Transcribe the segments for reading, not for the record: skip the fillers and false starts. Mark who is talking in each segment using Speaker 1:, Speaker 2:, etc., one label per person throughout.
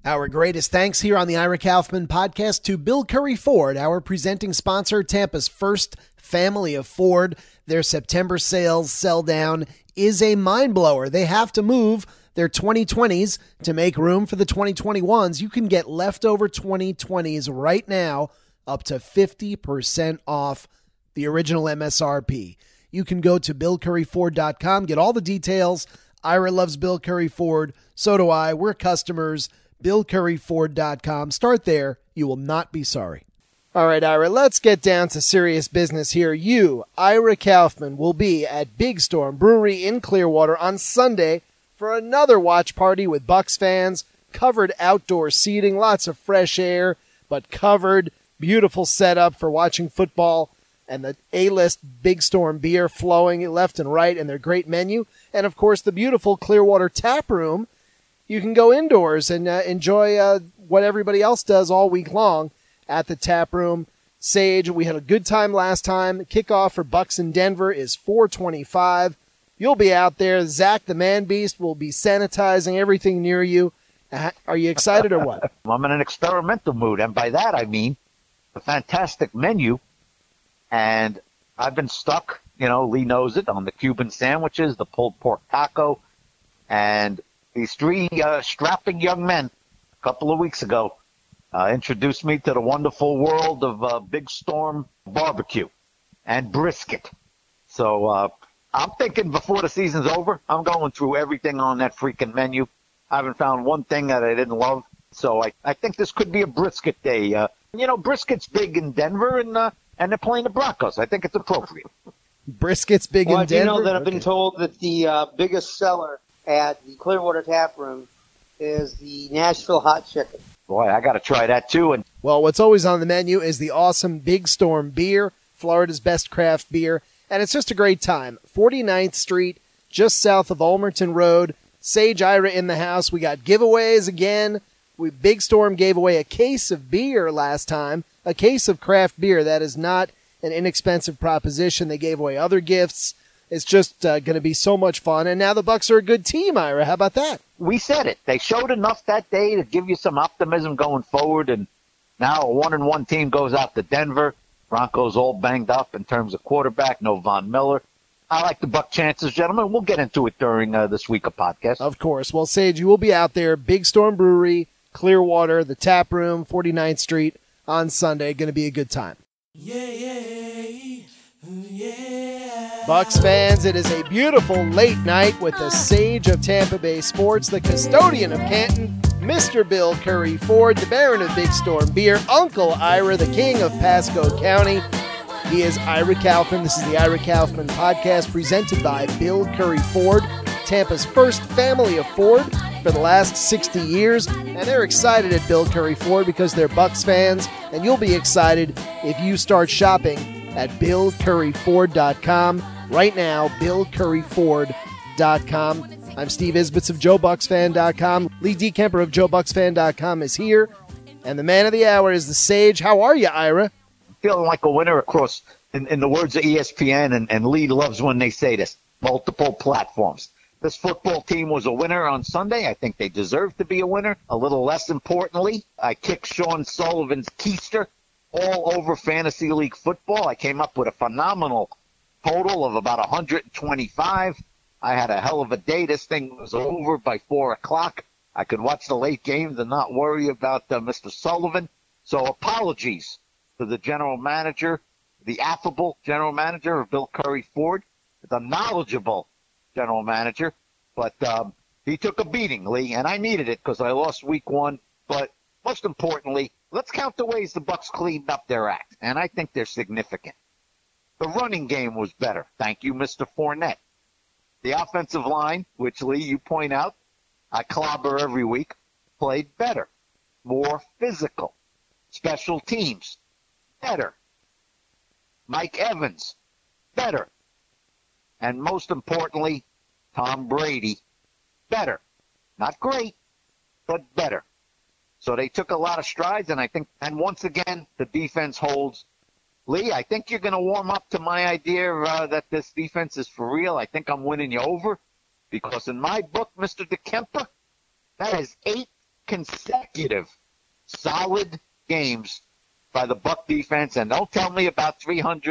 Speaker 1: Our greatest thanks here on the Ira Kaufman podcast to Bill Curry Ford, our presenting sponsor, Tampa's first family of Ford. Their September sales sell down is a mind blower. They have to move their 2020s to make room for the 2021s. You can get leftover 2020s right now up to 50% off the original MSRP. You can go to BillCurryFord.com, get all the details. Ira loves Bill Curry Ford. So do I. We're customers. BillCurryFord.com. Start there. You will not be sorry. All right, Ira, let's get down to serious business here. You, Ira Kaufman, will be at Big Storm Brewery in Clearwater on Sunday for another watch party with Bucks fans, covered outdoor seating, lots of fresh air, but covered, beautiful setup for watching football, and the A-list Big Storm beer flowing left and right, and their great menu, and of course the beautiful Clearwater Tap Room. You can go indoors and enjoy what everybody else does all week long at the tap room. Sage, we had a good time last time. Kickoff for Bucks in Denver is 4:25. You'll be out there. Zach the Man Beast will be sanitizing everything near you. Are you excited or what?
Speaker 2: I'm in an experimental mood, and by that I mean a fantastic menu. And I've been stuck, Lee knows it, on the Cuban sandwiches, the pulled pork taco, and these three strapping young men a couple of weeks ago introduced me to the wonderful world of Big Storm barbecue and brisket. So I'm thinking before the season's over, I'm going through everything on that freaking menu. I haven't found one thing that I didn't love. So I think this could be a brisket day. Brisket's big in Denver, and they're playing the Broncos. I think it's appropriate.
Speaker 1: Brisket's big in Denver?
Speaker 3: I do know that I've been told that the biggest seller at the Clearwater Tap Room is the Nashville Hot Chicken.
Speaker 2: Boy, I got to try that too.
Speaker 1: Well, what's always on the menu is the awesome Big Storm beer, Florida's best craft beer, and it's just a great time. 49th Street, just south of Ulmerton Road. Sage, Ira in the house. We got giveaways again. Big Storm gave away a case of beer last time, a case of craft beer. That is not an inexpensive proposition. They gave away other gifts. It's just going to be so much fun. And now the Bucks are a good team, Ira. How about that?
Speaker 2: We said it. They showed enough that day to give you some optimism going forward. And now a 1-1 team goes out to Denver. Broncos all banged up in terms of quarterback. No Von Miller. I like the Buck chances, gentlemen. We'll get into it during this week of podcast.
Speaker 1: Of course. Well, Sage, you will be out there. Big Storm Brewery, Clearwater, the Tap Room, 49th Street on Sunday. Going to be a good time. Yeah. Bucks fans, it is a beautiful late night with the sage of Tampa Bay sports, the custodian of Canton, Mr. Bill Curry Ford, the Baron of Big Storm Beer, Uncle Ira, the King of Pasco County. He is Ira Kaufman. This is the Ira Kaufman podcast presented by Bill Curry Ford, Tampa's first family of Ford for the last 60 years. And they're excited at Bill Curry Ford because they're Bucks fans, and you'll be excited if you start shopping at BillCurryFord.com. Right now, BillCurryFord.com. I'm Steve Isbitz of JoeBucksFan.com. Lee DeKemper of JoeBucksFan.com is here. And the man of the hour is the Sage. How are you, Ira?
Speaker 2: Feeling like a winner across, in the words of ESPN, and Lee loves when they say this, multiple platforms. This football team was a winner on Sunday. I think they deserve to be a winner. A little less importantly, I kicked Sean Sullivan's keister all over Fantasy League football. I came up with a phenomenal total of about 125. I had a hell of a day. This thing was over by 4 o'clock. I could watch the late games and not worry about Mr. Sullivan. So apologies to the general manager, the affable general manager of Bill Curry Ford, the knowledgeable general manager. But he took a beating, Lee, and I needed it because I lost week 1. But most importantly, let's count the ways the Bucks cleaned up their act, and I think they're significant. The running game was better. Thank you, Mr. Fournette. The offensive line, which, Lee, you point out, I clobber every week, played better, more physical. Special teams, better. Mike Evans, better. And most importantly, Tom Brady, better. Not great, but better. So they took a lot of strides, and I think, and once again, the defense holds. Lee, I think you're going to warm up to my idea that this defense is for real. I think I'm winning you over because in my book, Mr. DeKemper, that is 8 consecutive solid games by the Buck defense, and don't tell me about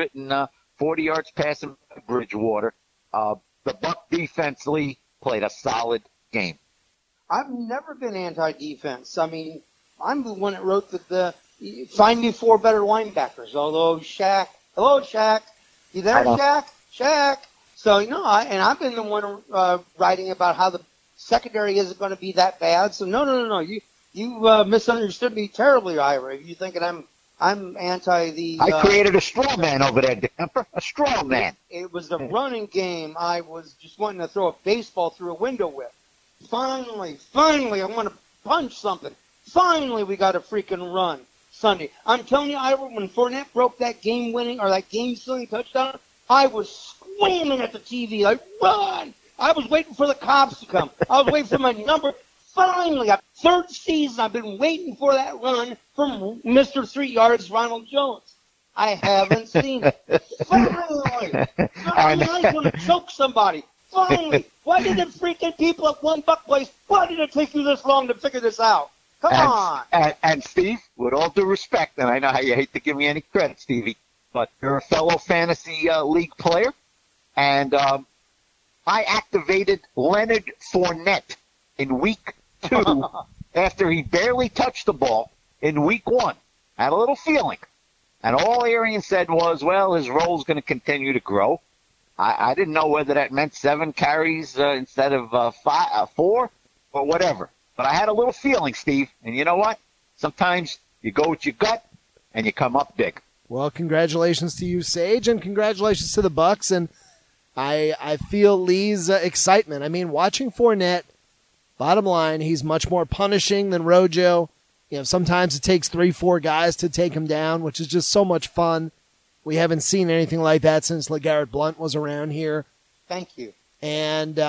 Speaker 2: 340 yards passing by Bridgewater. The Buck defense, Lee, played a solid game.
Speaker 3: I've never been anti-defense. I mean, I'm the one that wrote the find me 4 better linebackers. Although Shaq, hello Shaq, you there, Shaq? So I've been the one writing about how the secondary isn't going to be that bad. So no, you misunderstood me terribly, Ira. You thinking I'm anti the.
Speaker 2: I created a straw man over there, DeKemper. A straw man.
Speaker 3: It was the running game. I was just wanting to throw a baseball through a window with. Finally, I want to punch something. Finally, we got a freaking run Sunday. I'm telling you, Ira, when Fournette broke that game-winning or that game-sealing touchdown, I was screaming at the TV like, run! I was waiting for the cops to come. I was waiting for my number. Finally, third season, I've been waiting for that run from Mr. 3 Yards, Ronald Jones. I haven't seen it. Finally! I was going to choke somebody. Finally! Why did the freaking people at One Buck Place, why did it take you this long to figure this out? Come on!
Speaker 2: And Steve, with all due respect, and I know how you hate to give me any credit, Stevie, but you're a fellow fantasy league player, and I activated Leonard Fournette in week 2 after he barely touched the ball in week 1. I had a little feeling. And all Arian said was, well, his role's going to continue to grow. I didn't know whether that meant 7 carries instead of 4 or whatever. But I had a little feeling, Steve. And you know what? Sometimes you go with your gut and you come up big.
Speaker 1: Well, congratulations to you, Sage, and congratulations to the Bucks. And I feel Lee's excitement. I mean, watching Fournette, bottom line, he's much more punishing than Rojo. Sometimes it takes 3-4 guys to take him down, which is just so much fun. We haven't seen anything like that since LeGarrette Blount was around here.
Speaker 3: Thank you.
Speaker 1: And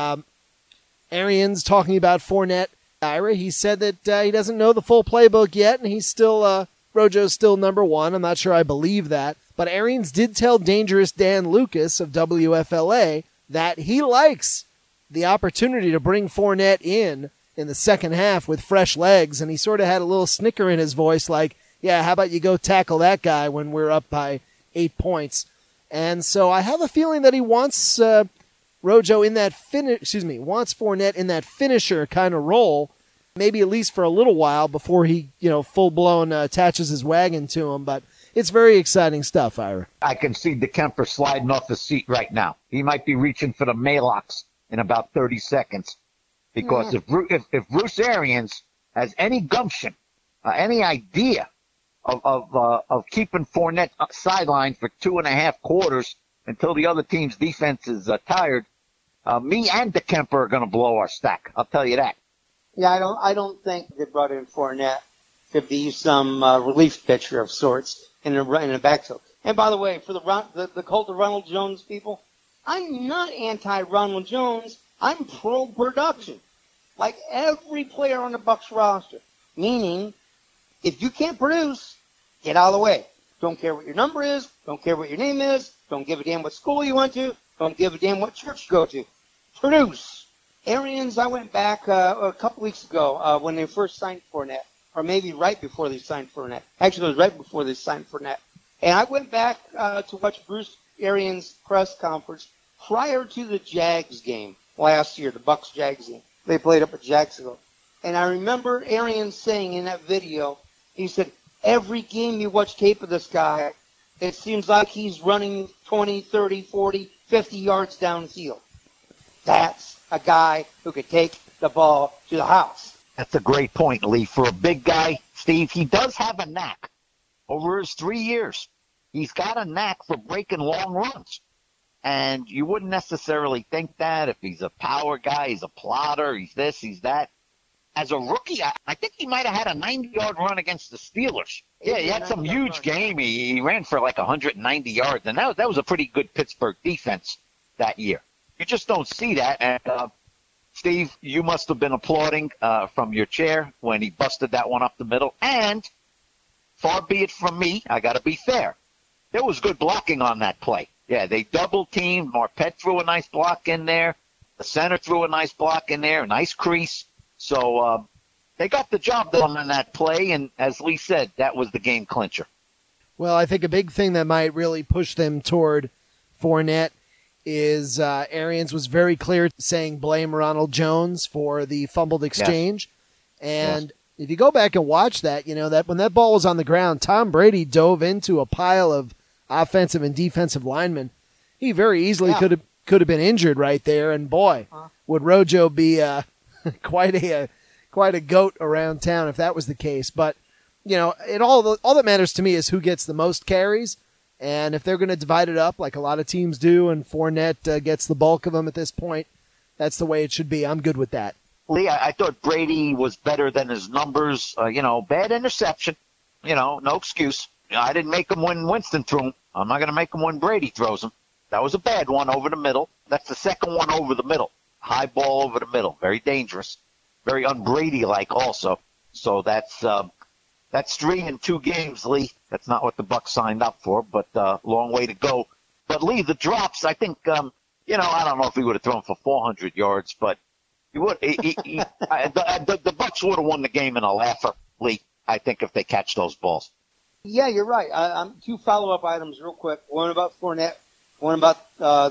Speaker 1: Arians talking about Fournette. Ira, he said that he doesn't know the full playbook yet, and he's still Rojo's still number 1. I'm not sure I believe that. But Arians did tell Dangerous Dan Lucas of WFLA that he likes the opportunity to bring Fournette in the second half with fresh legs, and he sort of had a little snicker in his voice like, yeah, how about you go tackle that guy when we're up by 8 points. And so I have a feeling that he wants Rojo in that wants Fournette in that finisher kind of role, maybe at least for a little while before he, full-blown attaches his wagon to him. But it's very exciting stuff, Ira.
Speaker 2: I can see DeKemper sliding off the seat right now. He might be reaching for the Maalox in about 30 seconds. Because if Bruce Arians has any gumption, any idea of keeping Fournette sidelined for 2.5 quarters until the other team's defense is tired, me and DeKemper are going to blow our stack. I'll tell you that.
Speaker 3: Yeah, I don't think they brought in Fournette to be some relief pitcher of sorts in a backfield. And by the way, for the cult of Ronald Jones people, I'm not anti-Ronald Jones. I'm pro-production. Like every player on the Bucs roster. Meaning, if you can't produce, get out of the way. Don't care what your number is. Don't care what your name is. Don't give a damn what school you went to. Don't give a damn what church you go to. Produce. Arians, I went back a couple weeks ago when they first signed Fournette. Or maybe right before they signed Fournette. Actually, it was right before they signed Fournette. And I went back to watch Bruce Arians' press conference prior to the Jags game last year, the Bucs-Jags game. They played up at Jacksonville. And I remember Arians saying in that video, he said, every game you watch tape of this guy, it seems like he's running 20, 30, 40, 50 yards downfield. That's a guy who could take the ball to the house.
Speaker 2: That's a great point, Lee. For a big guy, Steve, he does have a knack. Over his 3 years, he's got a knack for breaking long runs. And you wouldn't necessarily think that if he's a power guy, he's a plotter, he's this, he's that. As a rookie, I think he might have had a 90-yard run against the Steelers. Yeah, he had some huge game. He ran for like 190 yards, and that was a pretty good Pittsburgh defense that year. You just don't see that. And, Steve, you must have been applauding from your chair when he busted that one up the middle. And far be it from me, I got to be fair. There was good blocking on that play. Yeah, they double-teamed. Marpet threw a nice block in there. The center threw a nice block in there, a nice crease. So they got the job done on that play, and as Lee said, that was the game clincher.
Speaker 1: Well, I think a big thing that might really push them toward Fournette is Arians was very clear saying blame Ronald Jones for the fumbled exchange. Yes. And if you go back and watch that, that when that ball was on the ground, Tom Brady dove into a pile of offensive and defensive linemen. He very easily could have been injured right there. And boy, would Rojo be quite a goat around town if that was the case. But all that matters to me is who gets the most carries. And if they're going to divide it up like a lot of teams do, and Fournette gets the bulk of them at this point, that's the way it should be. I'm good with that.
Speaker 2: Lee, I thought Brady was better than his numbers. Bad interception. No excuse. I didn't make him when Winston threw him. I'm not going to make him when Brady throws him. That was a bad one over the middle. That's the second one over the middle. High ball over the middle. Very dangerous. Very un-Brady-like also. So that's 3 in 2 games, Lee. That's not what the Bucs signed up for, but long way to go. But, Lee, the drops, I think, I don't know if he would have thrown for 400 yards, but he would. The Bucs would have won the game in a laugher, Lee, I think, if they catch those balls.
Speaker 3: Yeah, you're right. 2 follow-up items real quick. One about Fournette, one about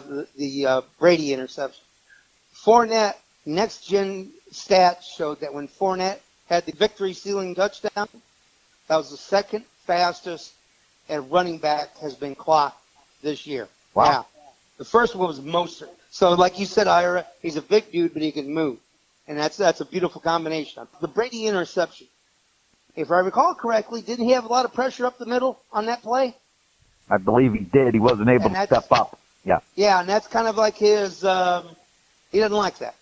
Speaker 3: the Brady interception. Fournette, next-gen stats showed that when Fournette had the victory-sealing touchdown, that was the second fastest at running back has been clocked this year.
Speaker 2: Wow.
Speaker 3: Yeah. The first one was Mostert. So like you said, Ira, he's a big dude, but he can move. And that's a beautiful combination. The Brady interception, if I recall correctly, didn't he have a lot of pressure up the middle on that play?
Speaker 2: I believe he did. He wasn't able to step up. Yeah.
Speaker 3: Yeah, and that's kind of like his he doesn't like that.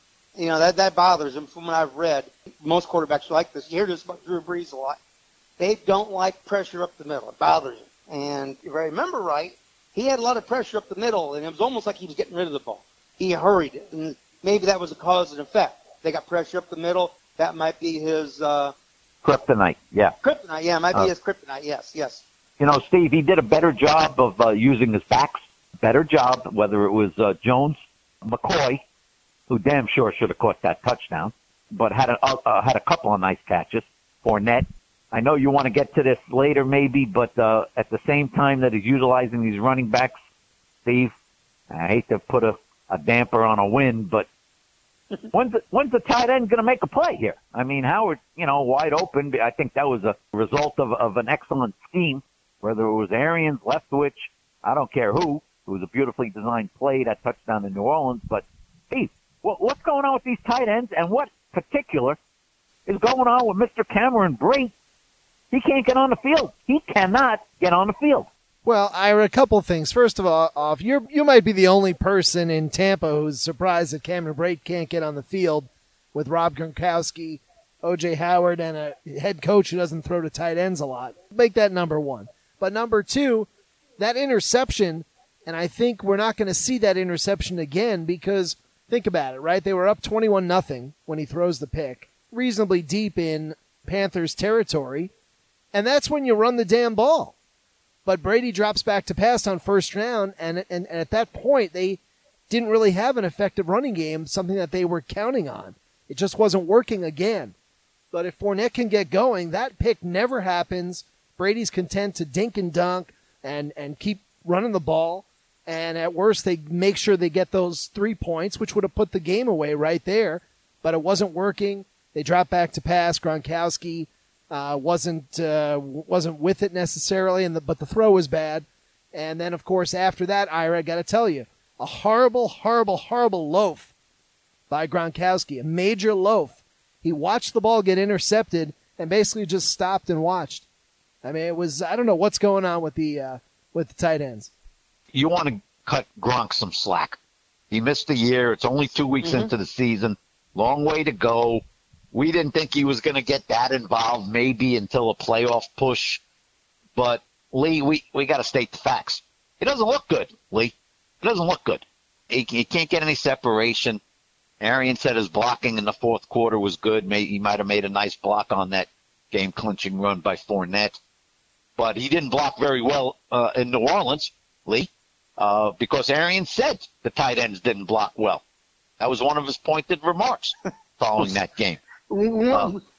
Speaker 3: That bothers him from what I've read. Most quarterbacks are like this. You hear this about Drew Brees a lot. They don't like pressure up the middle. It bothers him. And if I remember right, he had a lot of pressure up the middle, and it was almost like he was getting rid of the ball. He hurried it, and maybe that was a cause and effect. They got pressure up the middle. That might be his
Speaker 2: kryptonite. Yeah.
Speaker 3: Kryptonite. Yeah, it might be his kryptonite. Yes.
Speaker 2: Steve, he did a better job of using his backs. Better job, whether it was Jones, McCoy, who damn sure should have caught that touchdown, but had a couple of nice catches. Fournette. I know you want to get to this later maybe, but at the same time that he's utilizing these running backs, Steve, I hate to put a damper on a win, but when's the tight end going to make a play here? I mean, Howard, wide open. I think that was a result of an excellent scheme, whether it was Arians, Leftwich, I don't care who. It was a beautifully designed play, that touchdown in New Orleans. But, Steve, what's going on with these tight ends, and what particular is going on with Mr. Cameron Brate? He can't get on the field. He cannot get on the field.
Speaker 1: Well, Ira, a couple things. First of all, you might be the only person in Tampa who's surprised that Cameron Brate can't get on the field with Rob Gronkowski, O.J. Howard, and a head coach who doesn't throw to tight ends a lot. Make that number one. But number two, that interception, and I think we're not going to see that interception again because, think about it, right? They were up 21-0 when he throws the pick, reasonably deep in Panthers territory, and that's when you run the damn ball. But Brady drops back to pass on first down, and at that point, they didn't really have an effective running game, something that they were counting on. It just wasn't working again. But if Fournette can get going, that pick never happens. Brady's content to dink and dunk and keep running the ball. And at worst, they make sure they get those 3 points, which would have put the game away right there. But it wasn't working. They dropped back to pass. Gronkowski wasn't with it necessarily, but the throw was bad. And then, of course, after that, Ira, I got to tell you, a horrible, horrible, horrible loaf by Gronkowski, a major loaf. He watched the ball get intercepted and basically just stopped and watched. I mean, it was, I don't know what's going on with the tight ends.
Speaker 2: You want to cut Gronk some slack. He missed a year. It's only 2 weeks into the season. Long way to go. We didn't think he was going to get that involved maybe until a playoff push. But, Lee, we got to state the facts. It doesn't look good, Lee. It doesn't look good. He can't get any separation. Arian said his blocking in the fourth quarter was good. He might have made a nice block on that game-clinching run by Fournette. But he didn't block very well in New Orleans, Lee, because Arian said the tight ends didn't block well. That was one of his pointed remarks following that game.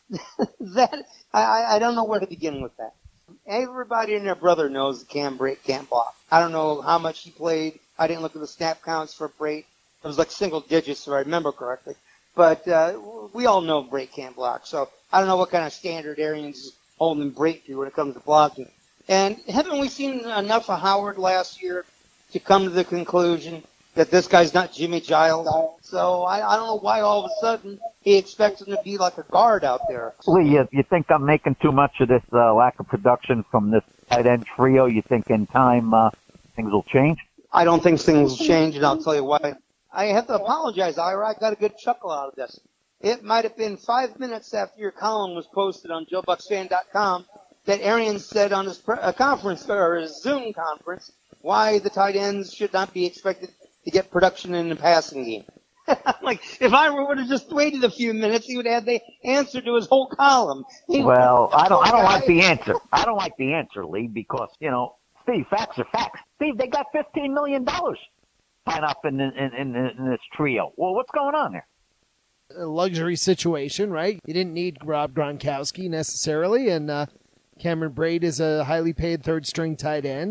Speaker 3: That I don't know where to begin with that. Everybody and their brother knows that Cam Brate can't block. I don't know how much he played. I didn't look at the snap counts for Brate. It was like single digits, if I remember correctly. But we all know Brate can't block. So I don't know what kind of standard Arians is holding Brate to when it comes to blocking. And haven't we seen enough of Howard last year to come to the conclusion that this guy's not Jimmy Giles? So I don't know why all of a sudden he expects him to be like a guard out there.
Speaker 2: Lee, you think I'm making too much of this lack of production from this tight end trio? You think in time things will change?
Speaker 3: I don't think things will change, and I'll tell you why. I have to apologize, Ira. I got a good chuckle out of this. It might have been 5 minutes after your column was posted on JoeBucksFan.com that Arians said on his conference or his Zoom conference why the tight ends should not be expected to get production in the passing game. Like, if I would have just waited a few minutes, he would have the answer to his whole column.
Speaker 2: Well, I don't like the answer. I don't like the answer, Lee, because, Steve, facts are facts. Steve, they got $15 million tied up in this trio. Well, what's going on there?
Speaker 1: A luxury situation, right? You didn't need Rob Gronkowski necessarily, and Cameron Brate is a highly paid third-string tight end,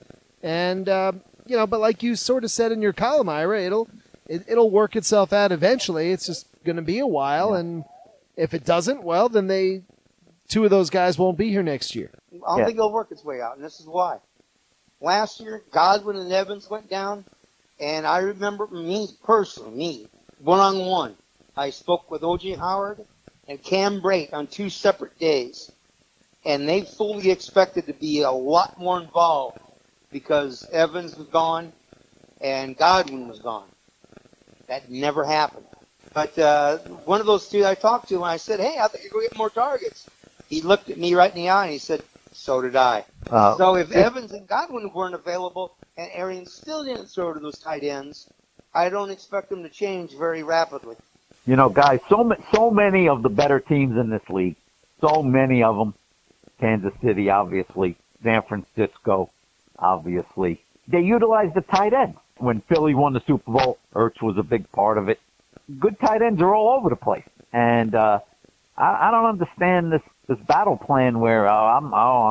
Speaker 1: and but like you sort of said in your column, Ira, it'll work itself out eventually. It's just going to be a while, and if it doesn't, well, then two of those guys won't be here next year.
Speaker 3: I don't think it'll work its way out, and this is why. Last year, Godwin and Evans went down, and I remember me personally, one-on-one, I spoke with O.J. Howard and Cam Brate on 2 separate days, and they fully expected to be a lot more involved because Evans was gone and Godwin was gone. That never happened. But one of those two I talked to, and I said, hey, I think you're going to get more targets. He looked at me right in the eye, and he said, so did I. So if Evans and Godwin weren't available and Arians still didn't throw to those tight ends, I don't expect them to change very rapidly.
Speaker 2: Guys, so many of the better teams in this league, so many of them, Kansas City, obviously, San Francisco, obviously, they utilized the tight end. When Philly won the Super Bowl, Ertz was a big part of it. Good tight ends are all over the place. And I don't understand this battle plan where I'm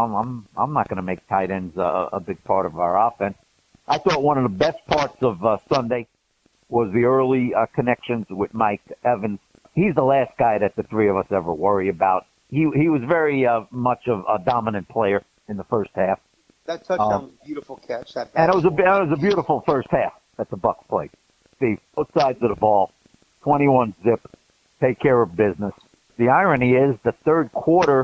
Speaker 2: not going to make tight ends a big part of our offense. I thought one of the best parts of Sunday was the early connections with Mike Evans. He's the last guy that the three of us ever worry about. He was very much of a dominant player in the first half.
Speaker 3: That touchdown was a beautiful catch.
Speaker 2: And it was a beautiful first half that the Bucs played. Steve, both sides of the ball, 21 zip, take care of business. The irony is the third quarter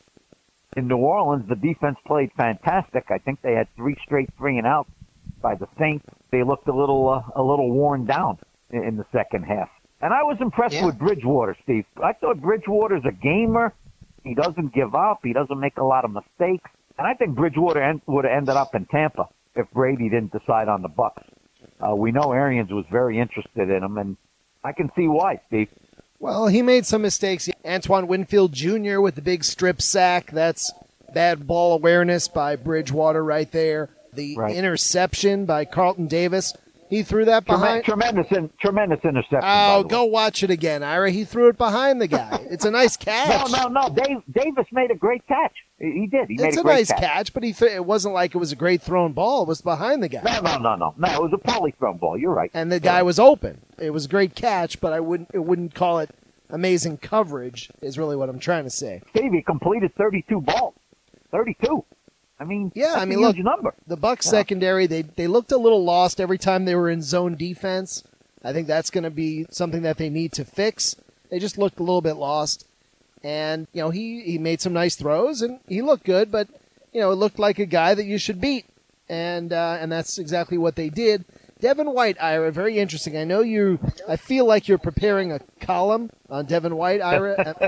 Speaker 2: in New Orleans, the defense played fantastic. I think they had 3 straight 3-and-outs by the Saints. They looked a little worn down in the second half. And I was impressed with Bridgewater, Steve. I thought Bridgewater's a gamer. He doesn't give up. He doesn't make a lot of mistakes. And I think Bridgewater would have ended up in Tampa if Brady didn't decide on the Bucs. We know Arians was very interested in him, and I can see why, Steve.
Speaker 1: Well, he made some mistakes. Antoine Winfield Jr. with the big strip sack. That's bad ball awareness by Bridgewater right there. The interception by Carlton Davis. He threw that behind.
Speaker 2: Tremendous interception.
Speaker 1: Oh, go watch it again, Ira. He threw it behind the guy. It's a nice catch.
Speaker 2: No. Davis made a great catch. He did.
Speaker 1: It's a nice catch, but it wasn't like it was a great thrown ball. It was behind the guy.
Speaker 2: No. It was a poorly thrown ball. You're right.
Speaker 1: And the guy was open. It was a great catch, but I wouldn't call it amazing coverage. Is really what I'm trying to say.
Speaker 2: Steve, he completed 32 balls. 32. That's a huge number.
Speaker 1: The Bucs secondary, they looked a little lost every time they were in zone defense. I think that's going to be something that they need to fix. They just looked a little bit lost. And, he made some nice throws, and he looked good, but, it looked like a guy that you should beat. And that's exactly what they did. Devin White, Ira, very interesting. I feel like you're preparing a column on Devin White, Ira.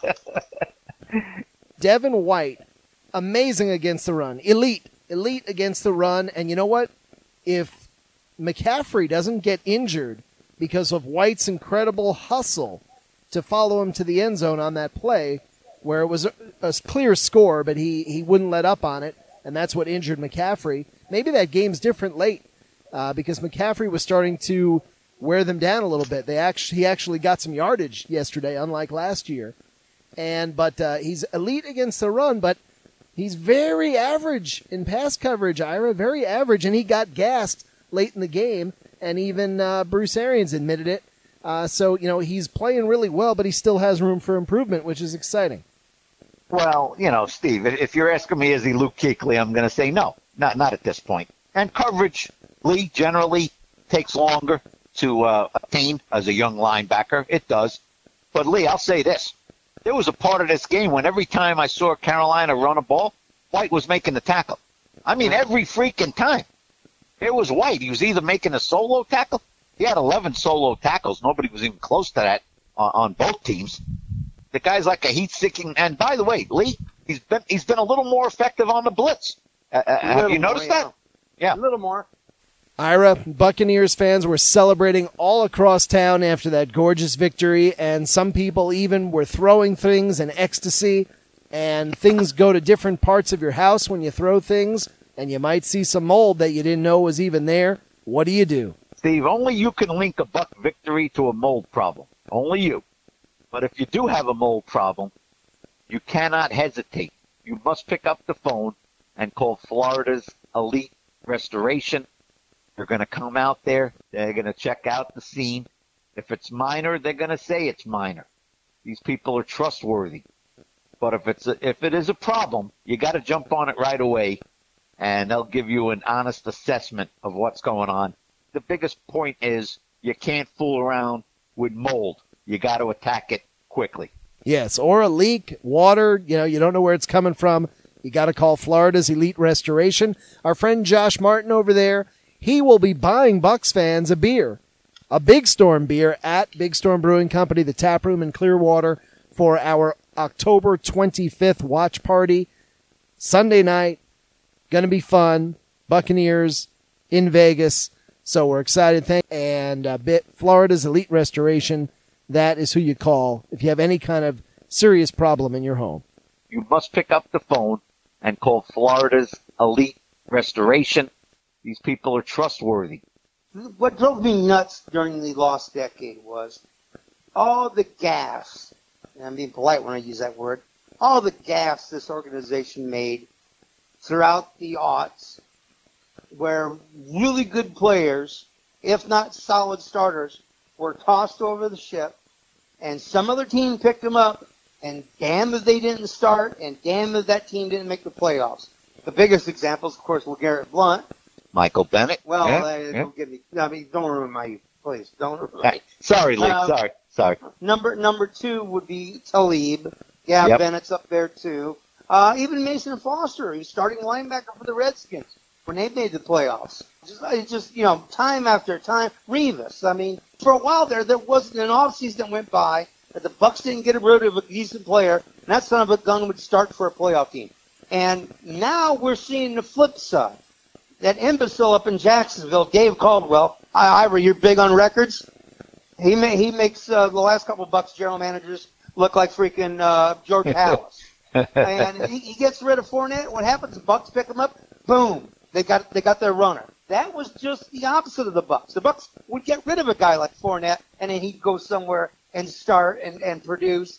Speaker 1: Devin White. Amazing against the run. Elite against the run. And you know what? If McCaffrey doesn't get injured because of White's incredible hustle to follow him to the end zone on that play, where it was a clear score, but he wouldn't let up on it, and that's what injured McCaffrey. Maybe that game's different late because McCaffrey was starting to wear them down a little bit. He actually got some yardage yesterday, unlike last year. But he's elite against the run, but he's very average in pass coverage, Ira, very average, and he got gassed late in the game, and even Bruce Arians admitted it. So, he's playing really well, but he still has room for improvement, which is exciting.
Speaker 2: Well, Steve, if you're asking me, is he Luke Kuechly, I'm going to say no, not at this point. And coverage, Lee, generally takes longer to attain as a young linebacker. It does. But, Lee, I'll say this. There was a part of this game when every time I saw Carolina run a ball, White was making the tackle. I mean, every freaking time. It was White. He was either making a solo tackle. He had 11 solo tackles. Nobody was even close to that on both teams. The guy's like a heat-seeking. And by the way, Lee, he's been a little more effective on the blitz. Have you noticed that? Yeah,
Speaker 3: a little more.
Speaker 1: Ira, Buccaneers fans were celebrating all across town after that gorgeous victory, and some people even were throwing things in ecstasy. And things go to different parts of your house when you throw things, and you might see some mold that you didn't know was even there. What do you do?
Speaker 2: Steve, only you can link a Buck victory to a mold problem. Only you. But if you do have a mold problem, you cannot hesitate. You must pick up the phone and call Florida's Elite Restoration. They're going to come out there. They're going to check out the scene. If it's minor, they're going to say it's minor. These people are trustworthy. But if it is a problem, you got to jump on it right away, and they'll give you an honest assessment of what's going on. The biggest point is you can't fool around with mold. You got to attack it quickly.
Speaker 1: Yes, or a leak, water, you don't know where it's coming from. You got to call Florida's Elite Restoration. Our friend Josh Martin over there, he will be buying Bucs fans a beer, a Big Storm beer at Big Storm Brewing Company, the tap room in Clearwater, for our October 25th watch party. Sunday night, going to be fun. Buccaneers in Vegas. So we're excited. And Florida's Elite Restoration, that is who you call if you have any kind of serious problem in your home.
Speaker 2: You must pick up the phone and call Florida's Elite Restoration. These people are trustworthy.
Speaker 3: What drove me nuts during the lost decade was all the gaffes, and I'm being polite when I use that word, all the gaffes this organization made throughout the aughts, where really good players, if not solid starters, were tossed over the ship, and some other team picked them up, and damn if they didn't start, and damn if that team didn't make the playoffs. The biggest examples, of course, were Garrett Blunt.
Speaker 2: Michael Bennett.
Speaker 3: Well, don't give me. I mean, don't ruin my youth, please. Don't ruin my youth.
Speaker 2: Sorry, Lee. Sorry.
Speaker 3: Number two would be Talib. Yeah,
Speaker 2: Yep.
Speaker 3: Bennett's up there too. Even Mason Foster, he's starting linebacker for the Redskins when they made the playoffs. Just time after time. Revis. I mean, for a while there wasn't an offseason that went by that the Bucs didn't get rid of a decent player, and that son of a gun would start for a playoff team. And now we're seeing the flip side. That imbecile up in Jacksonville, Dave Caldwell. Ira, you're big on records. He makes the last couple of Bucs general managers look like freaking George Halas. And he gets rid of Fournette. What happens? The Bucs pick him up. Boom. They got their runner. That was just the opposite of the Bucs. The Bucs would get rid of a guy like Fournette, and then he'd go somewhere and start and produce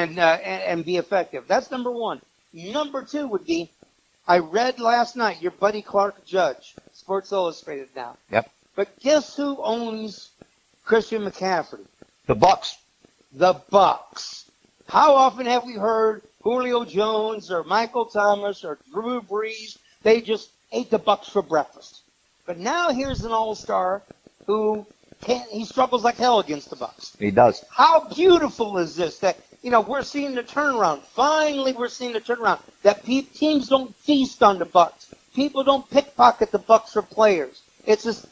Speaker 3: and be effective. That's number one. Number two would be, I read last night your buddy Clark Judge, Sports Illustrated now.
Speaker 2: Yep.
Speaker 3: But guess who owns Christian McCaffrey?
Speaker 2: The Bucs.
Speaker 3: The Bucs. How often have we heard Julio Jones or Michael Thomas or Drew Brees? They just ate the Bucs for breakfast. But now here's an all-star who he struggles like hell against the Bucs.
Speaker 2: He does.
Speaker 3: How beautiful is this? That we're seeing the turnaround. Finally, we're seeing the turnaround. That teams don't feast on the Bucs. People don't pickpocket the Bucs for players. It's just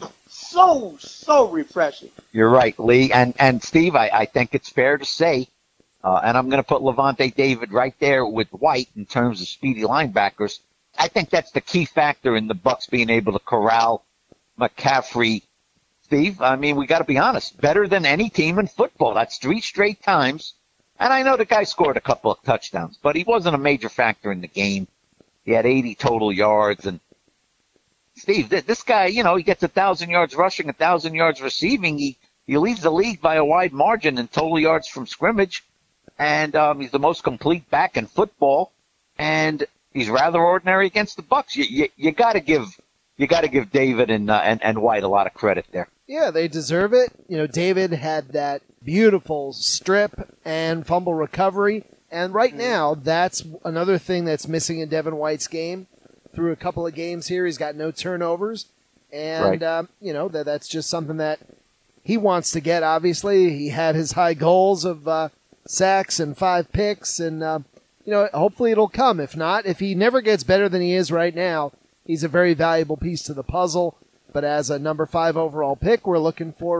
Speaker 3: so refreshing.
Speaker 2: You're right, Lee. And Steve, I think it's fair to say, and I'm going to put Levante David right there with White in terms of speedy linebackers. I think that's the key factor in the Bucs being able to corral McCaffrey. Steve, I mean, we got to be honest, better than any team in football. That's 3 straight times. And I know the guy scored a couple of touchdowns, but he wasn't a major factor in the game. He had 80 total yards. And Steve, this guy, he gets 1,000 yards rushing, 1,000 yards receiving. He leads the league by a wide margin in total yards from scrimmage. and he's the most complete back in football, and he's rather ordinary against the Bucks. You got to give David and White a lot of credit there.
Speaker 1: Yeah, they deserve it. You know, David had that beautiful strip and fumble recovery, and right now that's another thing that's missing in Devin White's game. Through a couple of games here, he's got no turnovers, and
Speaker 2: Right.
Speaker 1: you know that's just something that he wants to get. Obviously, he had his high goals of sacks and 5 picks, and you know, hopefully it'll come. If not, if he never gets better than he is right now, he's a very valuable piece to the puzzle. But as a number 5 overall pick, we're looking for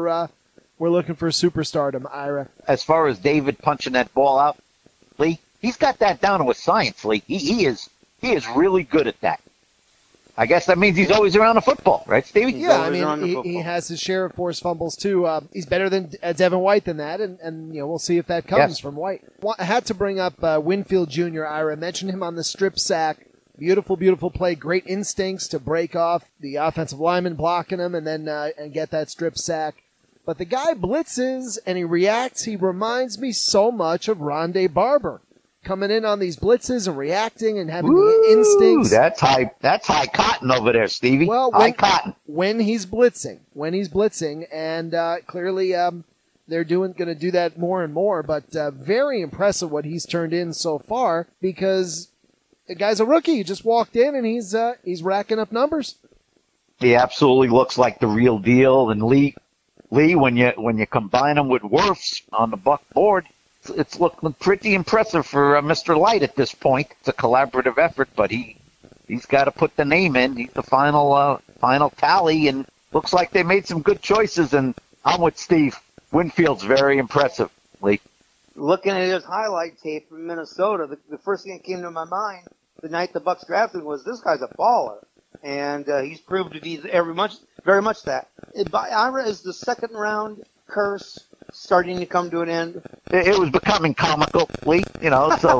Speaker 1: superstardom, Ira.
Speaker 2: As far as David punching that ball out, Lee, he's got that down to a science, Lee. He is really good at that. I guess that means he's always around the football, right, Stevie?
Speaker 1: Yeah, I
Speaker 3: always around the
Speaker 1: mean, he
Speaker 3: football.
Speaker 1: has his share of forced fumbles too. He's better than Devin White than that, and you know we'll see if that comes
Speaker 2: Yes.
Speaker 1: from White. I had to bring up Winfield Jr. Ira mentioned him on the strip sack. Beautiful, beautiful play. Great instincts to break off the offensive lineman blocking him, and then and get that strip sack. But the guy blitzes and he reacts. He reminds me so much of Rondé Barber, coming in on these blitzes and reacting and having the instincts.
Speaker 2: That's high cotton over there, Stevie.
Speaker 1: Well,
Speaker 2: high cotton.
Speaker 1: when he's blitzing, and clearly they're going to do that more and more. But very impressive what he's turned in so far, because the guy's a rookie. He just walked in and he's racking up numbers.
Speaker 2: He absolutely looks like the real deal. And Lee, when you combine him with Wirfs on the Buck board, it's looking pretty impressive for Mr. Light at this point. It's a collaborative effort, but he's got to put the name in. He's the final tally, and looks like they made some good choices. And I'm with Steve. Winfield's very impressive, Lee.
Speaker 3: Looking at his highlight tape from Minnesota, the first thing that came to my mind the night the Bucks drafted him was, this guy's a baller, and he's proved to be very much that. Ira, is the second round curse starting to come to an end?
Speaker 2: It was becoming comical, Lee. You know, so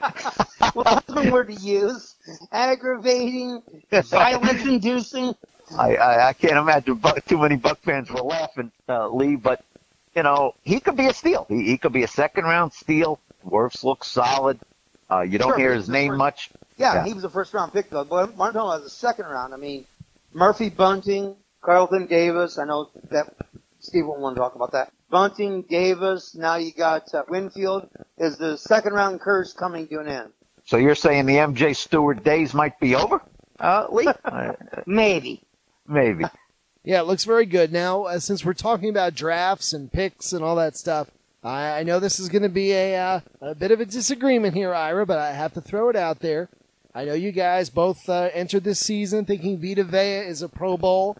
Speaker 3: Well, that's one word to use. Aggravating, violence-inducing.
Speaker 2: I can't imagine too many Buck fans were laughing, Lee, but you know, he could be a steal. He could be a second-round steal. Wirfs looks solid. You don't hear his name much.
Speaker 3: Yeah, he was a first-round pick, though. But I'm talking about the second round. I mean, Murphy Bunting, Carlton Davis. I know that Steve won't want to talk about that. Bunting, Davis. Now you got Winfield. Is the second-round curse coming to an end?
Speaker 2: So you're saying the MJ Stewart days might be over, Lee?
Speaker 3: Maybe.
Speaker 2: Maybe.
Speaker 1: Yeah, it looks very good. Now, since we're talking about drafts and picks and all that stuff, I know this is going to be a bit of a disagreement here, Ira, but I have to throw it out there. I know you guys both entered this season thinking Vita Vea is a Pro Bowl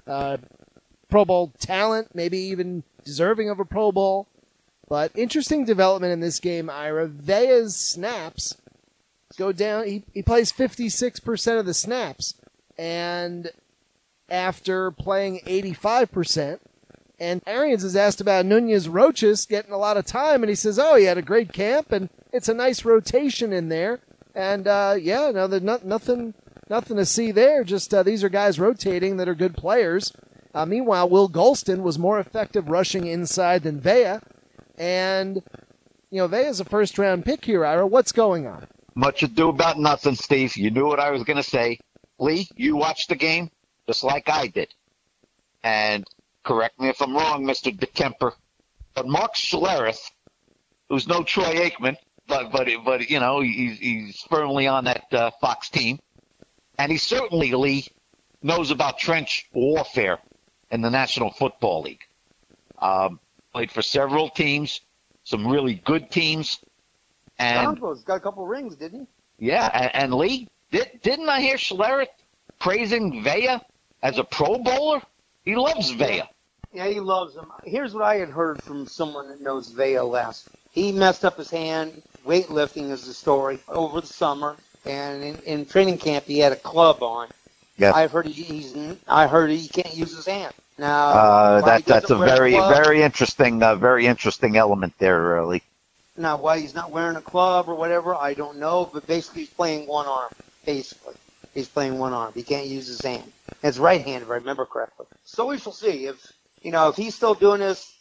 Speaker 1: talent, maybe even deserving of a Pro Bowl. But interesting development in this game, Ira. Vea's snaps go down. He plays 56% of the snaps, and after playing 85%. And Arians is asked about Nunez Roches getting a lot of time, and he says, oh, he had a great camp, and it's a nice rotation in there. And, no, there's nothing to see there. Just these are guys rotating that are good players. Meanwhile, Will Golston was more effective rushing inside than Vea. And, you know, Vea's a first-round pick here, Ira. What's going on?
Speaker 2: Much ado about nothing, Steve. You knew what I was going to say. Lee, you watched the game just like I did. And correct me if I'm wrong, Mr. DeKemper, but Mark Schlereth, who's no Troy Aikman, but you know, he's firmly on that Fox team. And he certainly, Lee, knows about trench warfare in the National Football League. Played for several teams, some really good teams. And
Speaker 3: Broncos got a couple rings, didn't he?
Speaker 2: yeah, and Lee, didn't I hear Schlereth praising Vea as a Pro Bowler? He loves Vea.
Speaker 3: Yeah, he loves him. Here's what I had heard from someone that knows Vea last. He messed up his hand. Weightlifting is the story over the summer, and in training camp he had a club on.
Speaker 2: Yeah.
Speaker 3: I heard he can't use his hand. Now why he
Speaker 2: That's
Speaker 3: doesn't
Speaker 2: a
Speaker 3: wear
Speaker 2: very
Speaker 3: club-
Speaker 2: very interesting element there, Lee.
Speaker 3: Now why he's not wearing a club or whatever, I don't know. But basically, he's playing one arm. Basically, he's playing one arm. He can't use his hand. It's right-handed, if I remember correctly. So we shall see if he's still doing this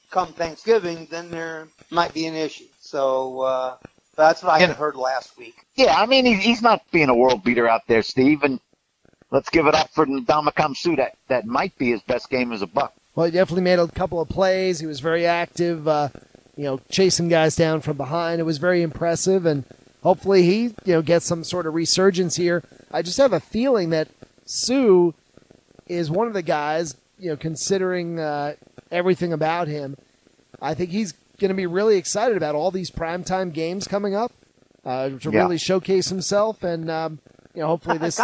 Speaker 3: come Thanksgiving, then there might be an issue. So that's what I had heard last week.
Speaker 2: Yeah, I mean, he's not being a world beater out there, Steve, and let's give it up for Ndamukong Suh. That might be his best game as a Buck.
Speaker 1: Well, he definitely made a couple of plays. He was very active, chasing guys down from behind. It was very impressive, and hopefully he, gets some sort of resurgence here. I just have a feeling that Suh is one of the guys, considering everything about him, I think he's going to be really excited about all these primetime games coming up to really showcase himself, and hopefully this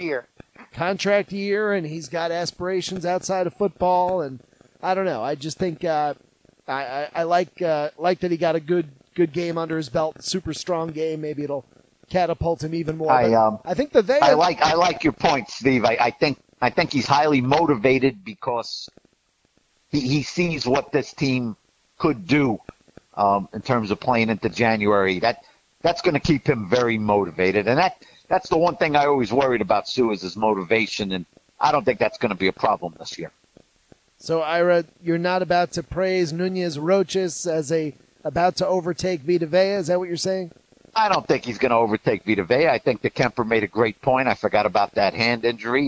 Speaker 1: contract year, and he's got aspirations outside of football, and I don't know. I just think I like that he got a good game under his belt, super strong game. Maybe it'll catapult him even more. I think
Speaker 2: I like your point, Steve. I think he's highly motivated because he sees what this team could do in terms of playing into January. That's going to keep him very motivated, and that's the one thing I always worried about Suh is his motivation, and I don't think that's going to be a problem this year.
Speaker 1: So, Ira, you're not about to praise Nunez Roches as about to overtake Vita Vea? Is that what you're saying?
Speaker 2: I don't think he's going to overtake Vita Vea. I think that Kemper made a great point. I forgot about that hand injury,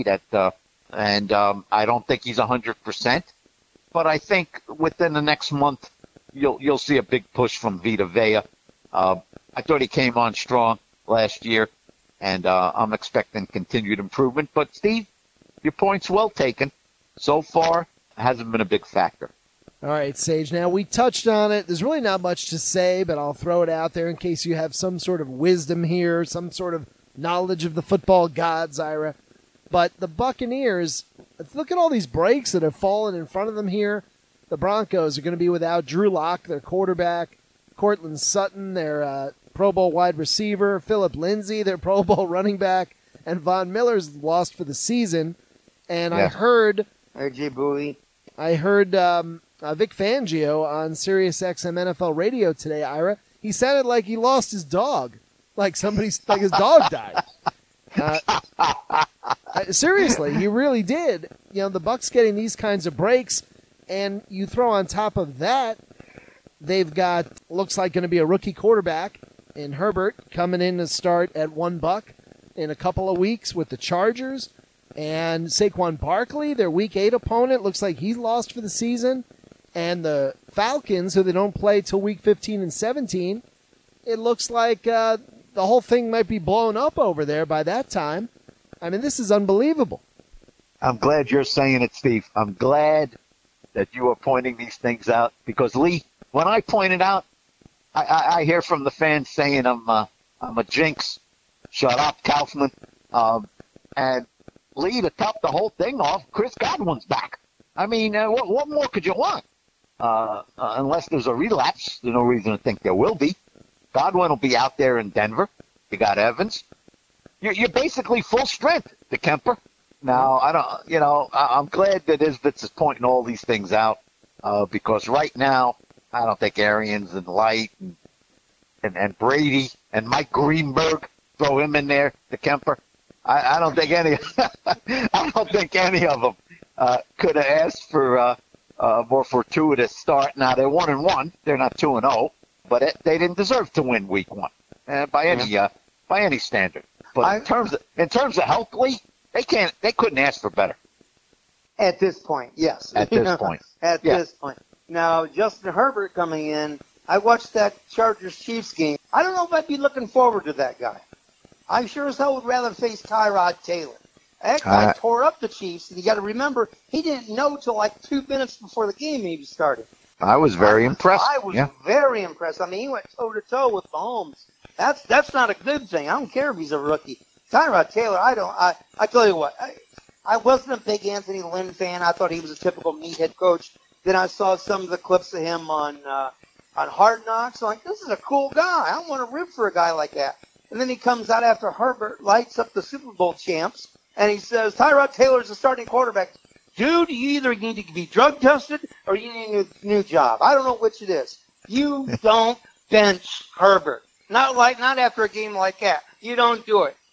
Speaker 2: and I don't think he's 100%. But I think within the next month, you'll see a big push from Vita Vea. I thought he came on strong last year, and I'm expecting continued improvement. But, Steve, your point's well taken. So far, it hasn't been a big factor.
Speaker 1: All right, Sage. Now, we touched on it. There's really not much to say, but I'll throw it out there in case you have some sort of wisdom here, some sort of knowledge of the football gods, Ira. But the Buccaneers, look at all these breaks that have fallen in front of them here. The Broncos are going to be without Drew Lock, their quarterback, Cortland Sutton, their Pro Bowl wide receiver, Phillip Lindsay, their Pro Bowl running back, and Von Miller's lost for the season. And I heard
Speaker 3: R.J. Bowie.
Speaker 1: I heard Vic Fangio on Sirius XM NFL radio today, Ira. He sounded like he lost his dog, like his dog died. Seriously, he really did. The Bucs getting these kinds of breaks, and you throw on top of that, they've got, looks like going to be a rookie quarterback in Herbert coming in to start at $1 in a couple of weeks with the Chargers. And Saquon Barkley, their Week 8 opponent, looks like he's lost for the season. And the Falcons, who they don't play till Week 15 and 17, it looks like the whole thing might be blown up over there by that time. I mean, this is unbelievable.
Speaker 2: I'm glad you're saying it, Steve. I'm glad that you are pointing these things out because, Lee, when I point it out, I hear from the fans saying I'm a jinx. Shut up, Kaufman. And Lee, to top the whole thing off, Chris Godwin's back. I mean, what more could you want? Unless there's a relapse, there's no reason to think there will be. Godwin will be out there in Denver. You got Evans. You're basically full strength, the Kemper. Now, I'm glad that Isbitz is pointing all these things out because right now, I don't think Arians and Light and Brady and Mike Greenberg, throw him in there, the Kemper. I don't think any of them could have asked for a more fortuitous start. Now they're 1-1; they're not 2-0, but they didn't deserve to win Week 1 by any standard. But in terms of health, Lee, they couldn't ask for better.
Speaker 3: At this point, yes.
Speaker 2: At this point.
Speaker 3: This point. Now Justin Herbert coming in. I watched that Chargers-Chiefs game. I don't know if I'd be looking forward to that guy. I sure as hell would rather face Tyrod Taylor. That guy tore up the Chiefs, and you got to remember, he didn't know till like 2 minutes before the game even started.
Speaker 2: I was very impressed.
Speaker 3: I was very impressed. I mean, he went toe-to-toe with Mahomes. That's not a good thing. I don't care if he's a rookie. Tyrod Taylor, I tell you what, I wasn't a big Anthony Lynn fan. I thought he was a typical meathead coach. Then I saw some of the clips of him on Hard Knocks. I'm like, this is a cool guy. I want to root for a guy like that. And then he comes out after Herbert lights up the Super Bowl champs, and he says, Tyrod Taylor's the starting quarterback. Dude, you either need to be drug tested or you need a new job. I don't know which it is. You don't bench Herbert. Not after a game like that. You don't do it.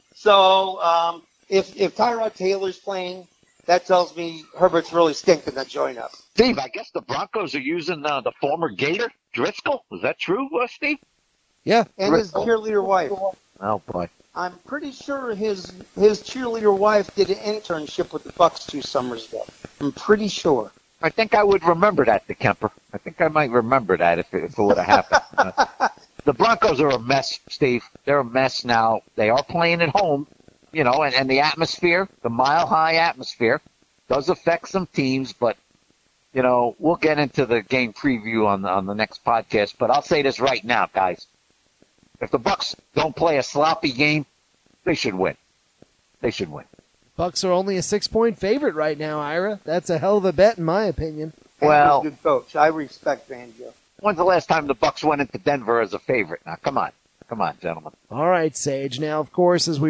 Speaker 3: So if Tyrod Taylor's playing, that tells me Herbert's really stinking to join us.
Speaker 2: Steve, I guess the Broncos are using the former Gator, Driscoll. Is that true, Steve?
Speaker 1: Yeah.
Speaker 3: And his cheerleader wife.
Speaker 2: Oh, boy.
Speaker 3: I'm pretty sure his cheerleader wife did an internship with the Bucks 2 summers ago. I'm pretty sure.
Speaker 2: I think I would remember that, DeKemper. I think I might remember that if it would have happened. The Broncos are a mess, Steve. They're a mess now. They are playing at home, and the atmosphere, the mile-high atmosphere, does affect some teams, but, we'll get into the game preview on the next podcast. But I'll say this right now, guys. If the Bucks don't play a sloppy game, they should win. They should win.
Speaker 1: Bucks are only a 6-point favorite right now, Ira. That's a hell of a bet, in my opinion.
Speaker 2: Well,
Speaker 3: good coach. I respect Fangio.
Speaker 2: When's the last time the Bucks went into Denver as a favorite? Now, come on, gentlemen.
Speaker 1: All right, Sage. Now, of course, as we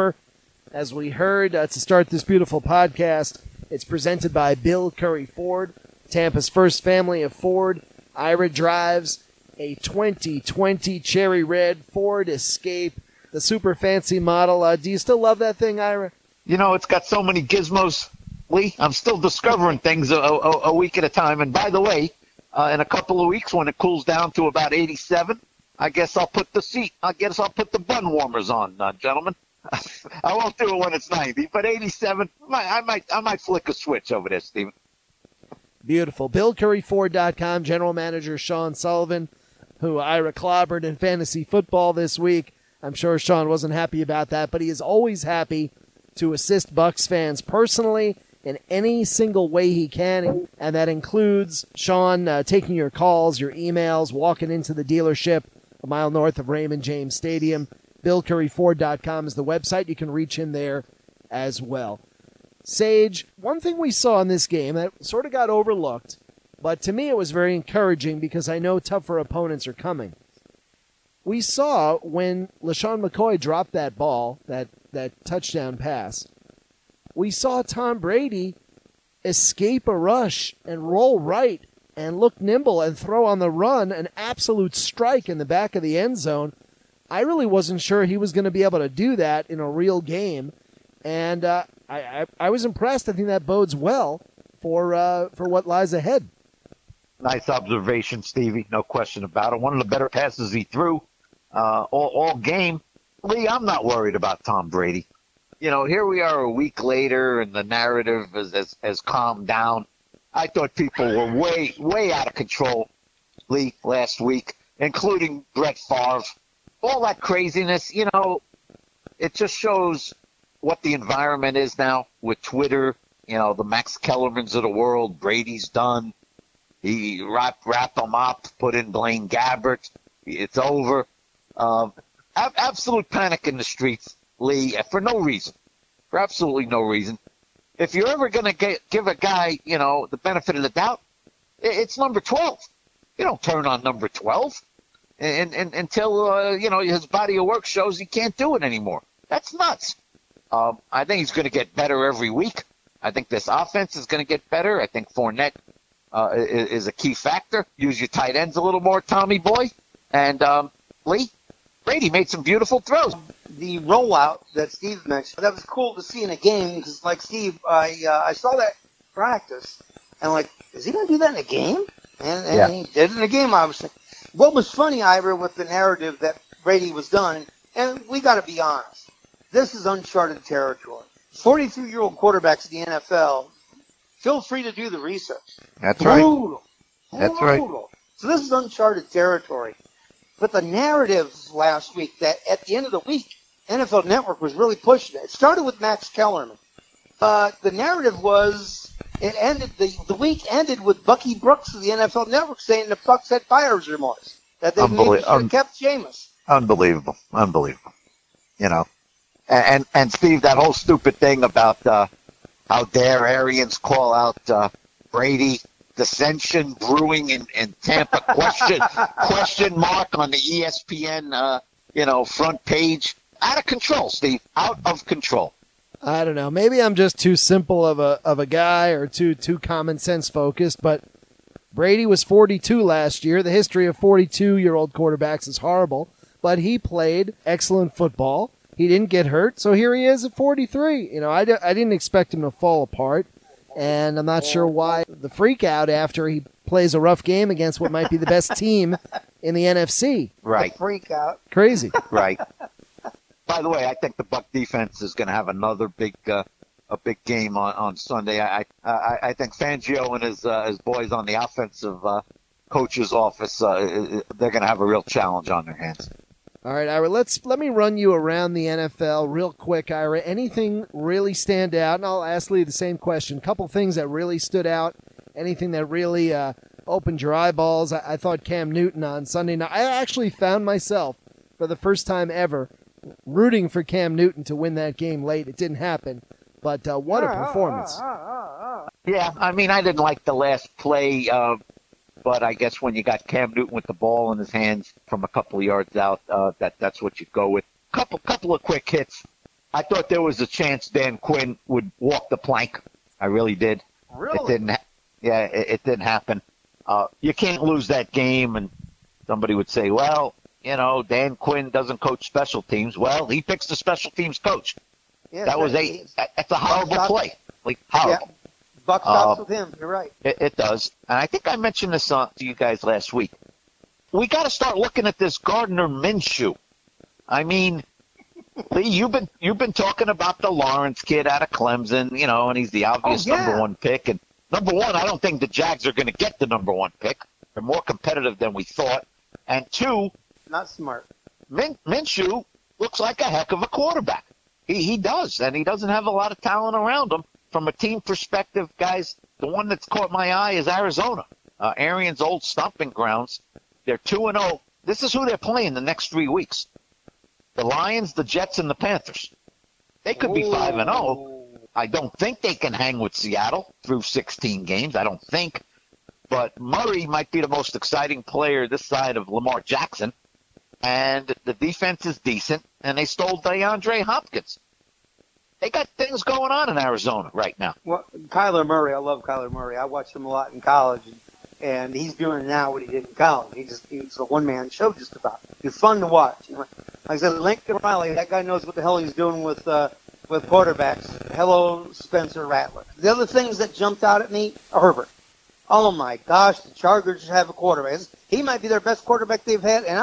Speaker 1: heard to start this beautiful podcast, it's presented by Bill Curry Ford, Tampa's first family of Ford. Ira drives a 2020 Cherry Red Ford Escape, the super fancy model. Do you still love that thing, Ira?
Speaker 2: It's got so many gizmos, Lee. I'm still discovering things a week at a time. And by the way, in a couple of weeks when it cools down to about 87, I guess I'll put the bun warmers on, gentlemen. I won't do it when it's 90, but 87, I might flick a switch over there, Steven.
Speaker 1: Beautiful. BillCurryFord.com, General Manager Sean Sullivan, who Ira clobbered in fantasy football this week. I'm sure Sean wasn't happy about that, but he is always happy to assist Bucks fans personally in any single way he can, and that includes, Sean, taking your calls, your emails, walking into the dealership a mile north of Raymond James Stadium. BillCurryFord.com is the website. You can reach him there as well. Sage, one thing we saw in this game that sort of got overlooked, but to me it was very encouraging because I know tougher opponents are coming. We saw when LaShawn McCoy dropped that ball, that touchdown pass, we saw Tom Brady escape a rush and roll right and look nimble and throw on the run an absolute strike in the back of the end zone. I really wasn't sure he was going to be able to do that in a real game, and I was impressed. I think that bodes well for what lies ahead.
Speaker 2: Nice observation, Stevie. No question about it. One of the better passes he threw all game. Lee, I'm not worried about Tom Brady. Here we are a week later, and the narrative has calmed down. I thought people were way out of control, Lee, last week, including Brett Favre. All that craziness, it just shows what the environment is now with Twitter. The Max Kellermans of the world. Brady's done. He wrapped them up, put in Blaine Gabbert. It's over. Absolute panic in the streets, Lee, for no reason. For absolutely no reason. If you're ever going to give a guy, the benefit of the doubt, it's number 12. You don't turn on number 12 until, his body of work shows he can't do it anymore. That's nuts. I think he's going to get better every week. I think this offense is going to get better. I think Fournette is a key factor. Use your tight ends a little more, Tommy boy. And Lee, Brady made some beautiful throws.
Speaker 3: The rollout that Steve mentioned, that was cool to see in a game because, like Steve, I saw that practice and is he going to do that in a game? And he did it in a game, obviously. What was funny, Ira, with the narrative that Brady was done, and we got to be honest, this is uncharted territory. 42-year-old quarterbacks in the NFL, feel free to do the research.
Speaker 2: That's right.
Speaker 3: Brutal.
Speaker 2: That's right.
Speaker 3: So this is uncharted territory. But the narrative last week that at the end of the week, NFL Network was really pushing it. It started with Max Kellerman. The narrative was the week ended with Bucky Brooks of the NFL Network saying the Bucs had buyer's remorse. That they maybe should have kept Jameis.
Speaker 2: Unbelievable. And Steve, that whole stupid thing about how dare Arians call out Brady, dissension brewing in Tampa, question mark on the ESPN front page. Out of control, Steve. Out of control.
Speaker 1: I don't know. Maybe I'm just too simple of a guy or too common sense focused, but Brady was 42 last year. The history of 42-year-old quarterbacks is horrible, but he played excellent football. He didn't get hurt, so here he is at 43. I didn't expect him to fall apart, And I'm not sure why the freak out after he plays a rough game against what might be the best team in the NFC.
Speaker 2: Right.
Speaker 3: Freak out.
Speaker 1: Crazy.
Speaker 2: Right. By the way, I think the Buck defense is going to have another big game on Sunday. I think Fangio and his boys on the offensive coach's office, they're going to have a real challenge on their hands.
Speaker 1: All right, Ira, let me run you around the NFL real quick, Ira. Anything really stand out? And I'll ask Lee the same question. A couple things that really stood out, anything that really opened your eyeballs. I thought Cam Newton on Sunday night. I actually found myself, for the first time ever, rooting for Cam Newton to win that game late. It didn't happen, but what a performance.
Speaker 2: Yeah, I mean, I didn't like the last play, but I guess when you got Cam Newton with the ball in his hands from a couple of yards out, that's what you go with. Couple of quick hits. I thought there was a chance Dan Quinn would walk the plank. I really did.
Speaker 3: Really?
Speaker 2: It didn't. It didn't happen. You can't lose that game, and somebody would say, well, Dan Quinn doesn't coach special teams. Well, he picks the special teams coach.
Speaker 3: Yeah,
Speaker 2: That's a horrible play. Like, horrible.
Speaker 3: Yeah. Buck stops with him. You're right.
Speaker 2: It does. And I think I mentioned this to you guys last week. We got to start looking at this Gardner Minshew. I mean, Lee, you've been talking about the Lawrence kid out of Clemson, and he's the obvious number one pick. And number one, I don't think the Jags are going to get the number one pick. They're more competitive than we thought. And two,
Speaker 3: not smart.
Speaker 2: Minshew looks like a heck of a quarterback. He does, and he doesn't have a lot of talent around him. From a team perspective, guys, the one that's caught my eye is Arizona. Arians' old stomping grounds. They're 2-0. This is who they're playing the next 3 weeks. The Lions, the Jets, and the Panthers. They could be 5-0. I don't think they can hang with Seattle through 16 games. I don't think. But Murray might be the most exciting player this side of Lamar Jackson. And the defense is decent. And they stole DeAndre Hopkins. They got things going on in Arizona right now.
Speaker 3: Well, Kyler Murray, I love Kyler Murray. I watched him a lot in college, and he's doing now what he did in college. He's a one-man show just about. He's fun to watch. Like I said, Lincoln Riley, that guy knows what the hell he's doing with quarterbacks. Hello, Spencer Rattler. The other things that jumped out at me, Herbert. Oh, my gosh, the Chargers have a quarterback. He might be their best quarterback they've had, and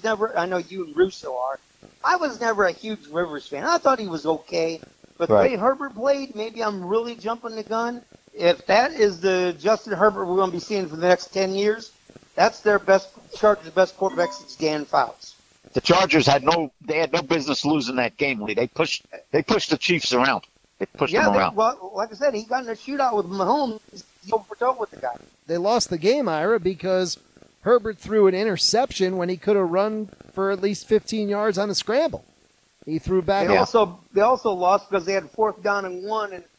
Speaker 3: I know you and Russo are, I was never a huge Rivers fan. I thought he was okay. But the way Herbert played, maybe I'm really jumping the gun. If that is the Justin Herbert we're going to be seeing for the next 10 years, that's their Chargers' best quarterback since Dan Fouts.
Speaker 2: The Chargers had no business losing that game, Lee. They pushed the Chiefs around. They pushed them around.
Speaker 3: Well, like I said, he got in a shootout with Mahomes. He's toe for toe with the guy.
Speaker 1: They lost the game, Ira, because Herbert threw an interception when he could have run for at least 15 yards on a scramble. He threw back.
Speaker 3: They also lost because they had 4th down and 1, and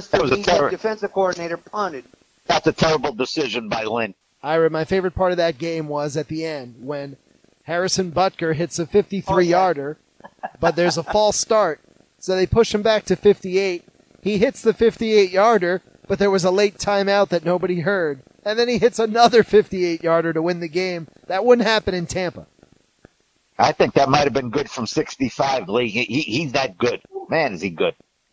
Speaker 3: Mr. defensive coordinator punted.
Speaker 2: That's a terrible decision by Lynn.
Speaker 1: Ira, my favorite part of that game was at the end when Harrison Butker hits a 53-yarder, but there's a false start, so they push him back to 58. He hits the 58-yarder, but there was a late timeout that nobody heard, and then he hits another 58-yarder to win the game. That wouldn't happen in Tampa.
Speaker 2: I think that might have been good from 65, Lee. He's that good. Man, is he good.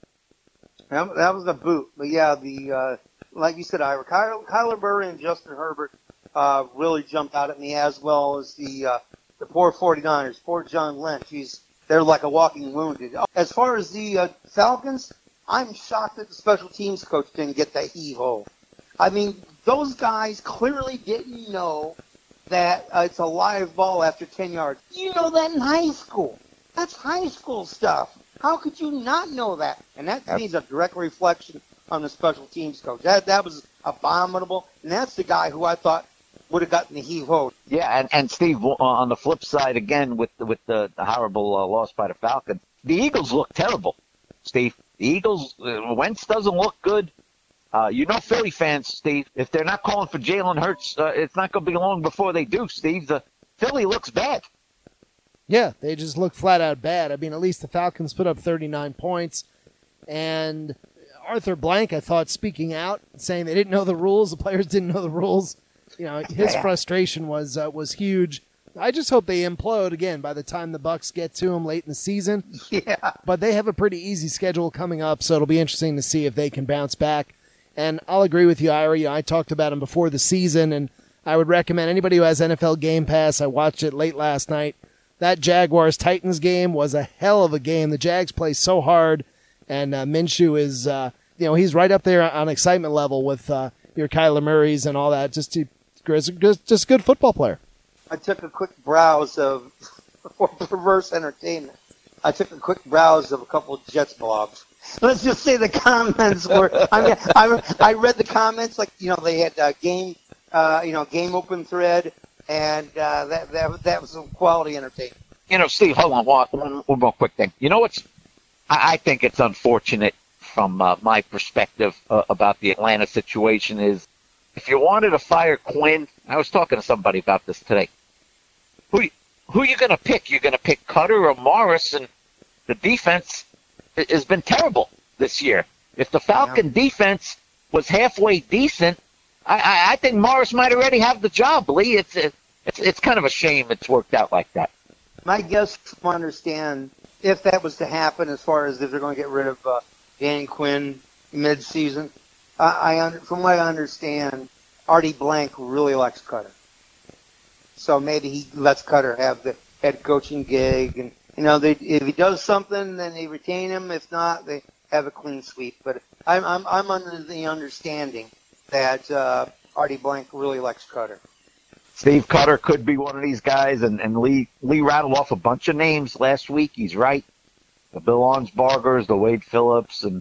Speaker 3: That was a boot. But, yeah, like you said, Ira, Kyler Murray and Justin Herbert really jumped out at me, as well as the poor 49ers, poor John Lynch. They're like a walking wounded. As far as the Falcons, I'm shocked that the special teams coach didn't get that heave-ho. I mean, those guys clearly didn't know that it's a live ball after 10 yards. You know that in high school. That's high school stuff. How could you not know that? And that to me is a direct reflection on the special teams coach. That was abominable, and that's the guy who I thought would have gotten the heave-ho.
Speaker 2: Yeah, and Steve, on the flip side, again, with the horrible loss by the Falcons, the Eagles look terrible, Steve. The Eagles, Wentz doesn't look good. Philly fans, Steve, if they're not calling for Jalen Hurts, it's not going to be long before they do, Steve. Philly looks bad.
Speaker 1: Yeah, they just look flat out bad. I mean, at least the Falcons put up 39 points. And Arthur Blank, I thought, speaking out, saying they didn't know the rules, the players didn't know the rules. His frustration was huge. I just hope they implode again by the time the Bucs get to them late in the season.
Speaker 3: Yeah.
Speaker 1: But they have a pretty easy schedule coming up, so it'll be interesting to see if they can bounce back And I'll agree with you, Ira. I talked about him before the season, and I would recommend anybody who has NFL Game Pass. I watched it late last night. That Jaguars-Titans game was a hell of a game. The Jags play so hard, and Minshew is, he's right up there on excitement level with your Kyler Murrays and all that. Just a good football player.
Speaker 3: I took a quick browse of, for perverse entertainment, I took a quick browse of a couple of Jets blogs. Let's just say the comments were, I read the comments, like, they had game open thread, and that was some quality entertainment.
Speaker 2: Steve, hold on, one more quick thing. I think it's unfortunate from my perspective about the Atlanta situation is, if you wanted to fire Quinn, I was talking to somebody about this today. Who are you going to pick? You're going to pick Cutter or Morris, and the defense has been terrible this year. If the Falcon defense was halfway decent, I think Morris might already have the job, Lee. It's kind of a shame it's worked out like that.
Speaker 3: My guess to understand if that was to happen, as far as if they're going to get rid of Dan Quinn mid-season, from what I understand, Artie Blank really likes Cutter. So maybe he lets Cutter have the head coaching gig, and if he does something, then they retain him. If not, they have a clean sweep. But I'm under the understanding that Artie Blank really likes Cutter.
Speaker 2: Steve, Cutter could be one of these guys, and Lee rattled off a bunch of names last week. He's right. The Bill Arnspargers, the Wade Phillips, and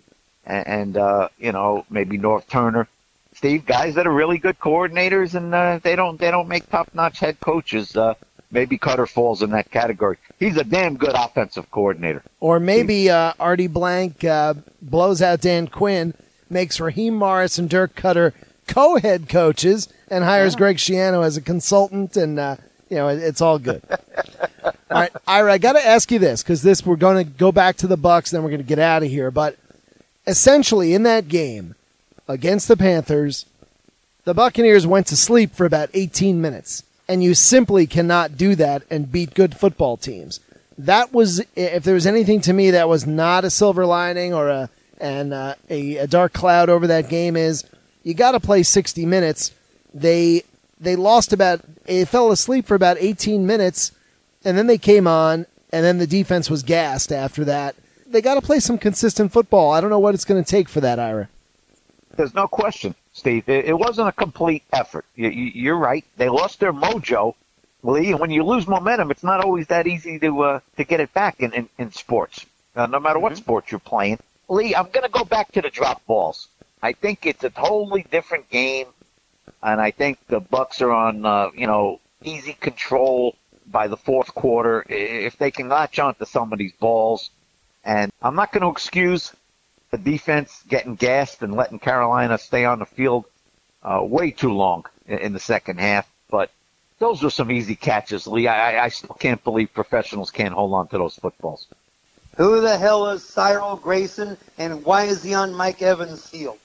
Speaker 2: maybe North Turner. Steve, guys that are really good coordinators, and they don't make top-notch head coaches. Maybe Cutter falls in that category. He's a damn good offensive coordinator.
Speaker 1: Or maybe Artie Blank blows out Dan Quinn, makes Raheem Morris and Dirk Cutter co-head coaches, and hires Greg Schiano as a consultant, and it's all good. All right, Ira, I got to ask you this, because we're going to go back to the Bucs, then we're going to get out of here. But essentially, in that game against the Panthers, the Buccaneers went to sleep for about 18 minutes. And you simply cannot do that and beat good football teams. That was, if there was anything to me that was not a silver lining or a dark cloud over that game, is you got to play 60 minutes. They fell asleep for about 18 minutes, and then they came on, and then the defense was gassed after that. They got to play some consistent football. I don't know what it's going to take for that, Ira.
Speaker 2: There's no question, Steve. It wasn't a complete effort. You're right. They lost their mojo, Lee. And when you lose momentum, it's not always that easy to get it back in sports, no matter what sport you're playing. Lee, I'm going to go back to the drop balls. I think it's a totally different game, and I think the Bucs are on easy control by the fourth quarter if they can latch onto some of these balls. And I'm not going to excuse the defense getting gassed and letting Carolina stay on the field way too long in the second half. But those were some easy catches, Lee. I still can't believe professionals can't hold on to those footballs.
Speaker 3: Who the hell is Cyril Grayson, and why is he on Mike Evans' field?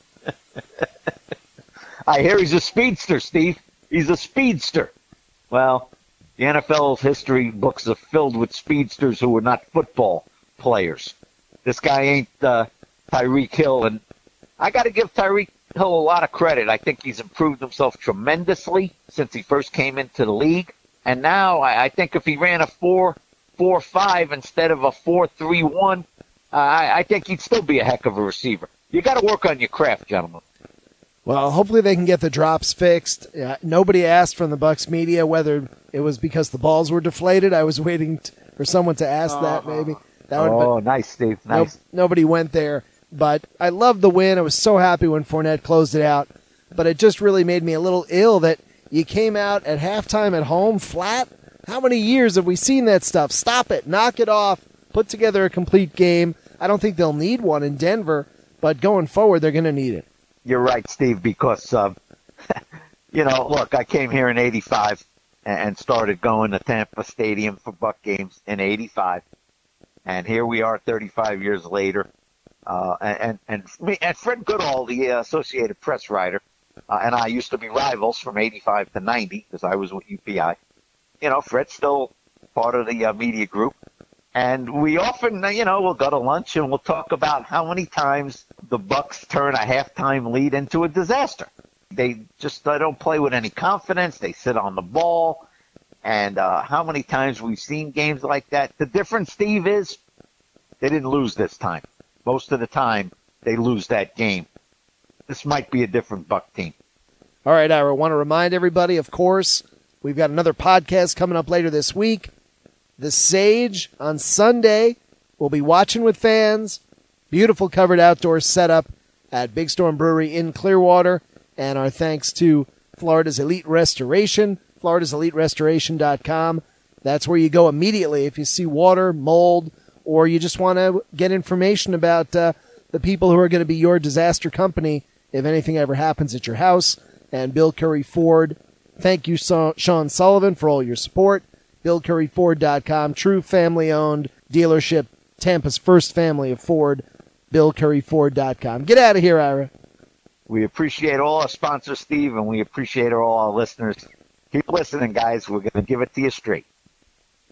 Speaker 2: I hear he's a speedster, Steve. He's a speedster. Well, the NFL's history books are filled with speedsters who are not football players. This guy ain't Tyreek Hill, and I got to give Tyreek Hill a lot of credit. I think he's improved himself tremendously since he first came into the league, and now I think if he ran a 4.45 instead of a 4.31, I think he'd still be a heck of a receiver. You got to work on your craft, gentlemen.
Speaker 1: Well, hopefully they can get the drops fixed. Nobody asked from the Bucs media whether it was because the balls were deflated. I was waiting for someone to ask that, maybe.
Speaker 2: Nice, Steve. Nice.
Speaker 1: Nobody went there. But I loved the win. I was so happy when Fournette closed it out. But it just really made me a little ill that you came out at halftime at home flat. How many years have we seen that stuff? Stop it. Knock it off. Put together a complete game. I don't think they'll need one in Denver, but going forward, they're going to need it.
Speaker 2: You're right, Steve, because, look, I came here in 85 and started going to Tampa Stadium for Buck games in 85. And here we are 35 years later. And Fred Goodall, the Associated Press writer, and I used to be rivals from 85 to 90 because I was with UPI. Fred's still part of the media group. And we often, we'll go to lunch and we'll talk about how many times the Bucks turn a halftime lead into a disaster. They don't play with any confidence. They sit on the ball. And how many times we've seen games like that. The difference, Steve, is they didn't lose this time. Most of the time, they lose that game. This might be a different Buck team.
Speaker 1: All right, I want to remind everybody, of course, we've got another podcast coming up later this week. The Sage on Sunday. We'll be watching with fans. Beautiful covered outdoor setup at Big Storm Brewery in Clearwater. And our thanks to Florida's Elite Restoration, floridaseliterestoration.com. That's where you go immediately if you see water, mold, or you just want to get information about the people who are going to be your disaster company if anything ever happens at your house. And Bill Curry Ford, thank you, Sean Sullivan, for all your support. BillCurryFord.com, true family-owned dealership, Tampa's first family of Ford, BillCurryFord.com. Get out of here, Ira.
Speaker 2: We appreciate all our sponsors, Steve, and we appreciate all our listeners. Keep listening, guys. We're going to give it to you straight.